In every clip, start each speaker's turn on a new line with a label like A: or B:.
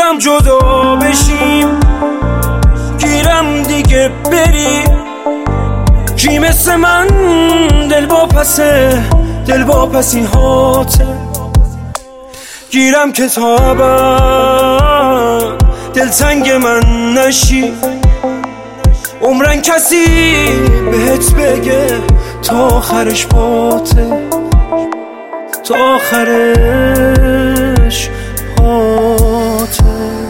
A: گیرم جدا بشیم، گیرم دیگه بری. کی مثل من دل با پسی هاته. گیرم کتابم دلتنگ من نشی، عمرن کسی بهت بگه تا آخرش باته، تا آخرش باته.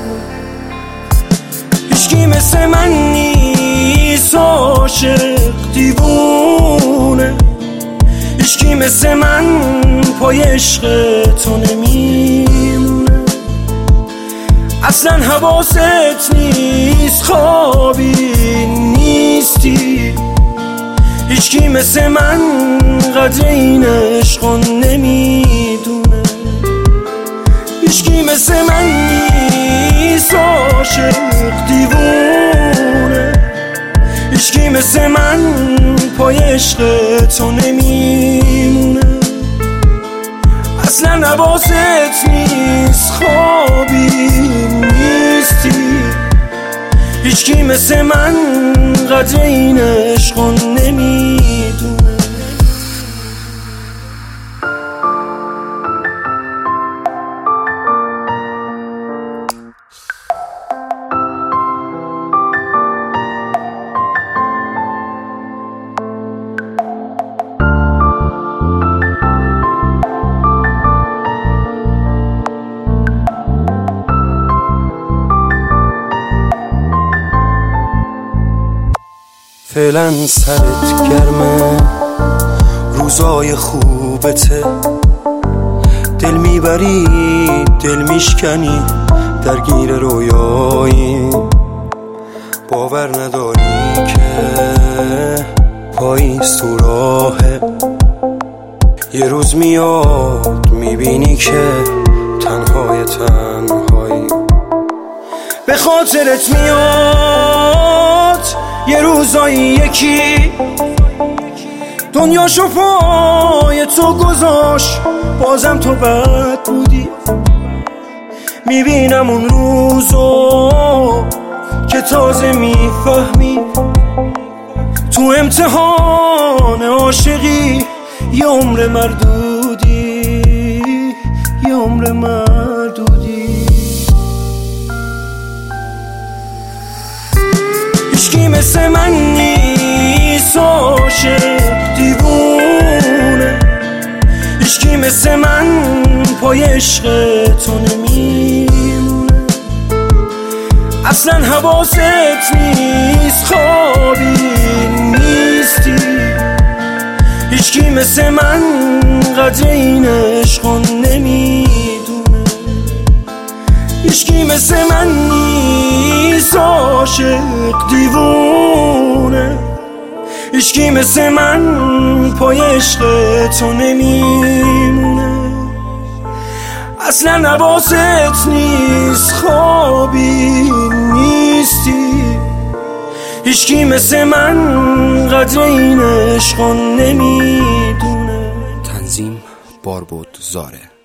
A: هیچکی مثل من نیست عاشق دیوونه، هیچکی مثل من پای عشق تو نمیمونه. اصلا حواست نیست، خوابی نیستی. هیچکی مثل من قدر این عشقو نمیدونه. هیچکی مثل من نیست عاشق دیوونه، هیچکی مثل من پای عشق تو نمیمونه. اصلا حواست نیست، خوابی نیستی. هیچکی مثل من قدر این عشقو نمیدونه.
B: فعلا سرت گرمه، روزای خوبته، دل میبری دل میشکنی، درگیر رویایی. باور نداری که پاییز تو راهه، یه روز میاد میبینی که تنهایی.
A: به خاطرت میاد یه روزایی یکی دنیاشو پای تو گذاشت، بازم تو بد بودی. میبینم اون روزو که تازه میفهمی تو امتحان عاشقی یه عمر مردودی، یه عمر مردودی. هیچکی مثل من نیست عاشق دیوونه، هیچکی مثل من پای عشق تو نمیمونه. اصلا حواست نیست، خوابی نیستی. هیچکی مثل من قدر این عشقو نمیدونه. هیچکی مثل من نیست عاشق دیوونه، هیچکی مثل من پای عشق تو نمیمونه. اصلا حواست نیست، خوابی نیستی. هیچکی مثل من قدر این عشقو نمیدونه.
B: تنظیم باربود زاره.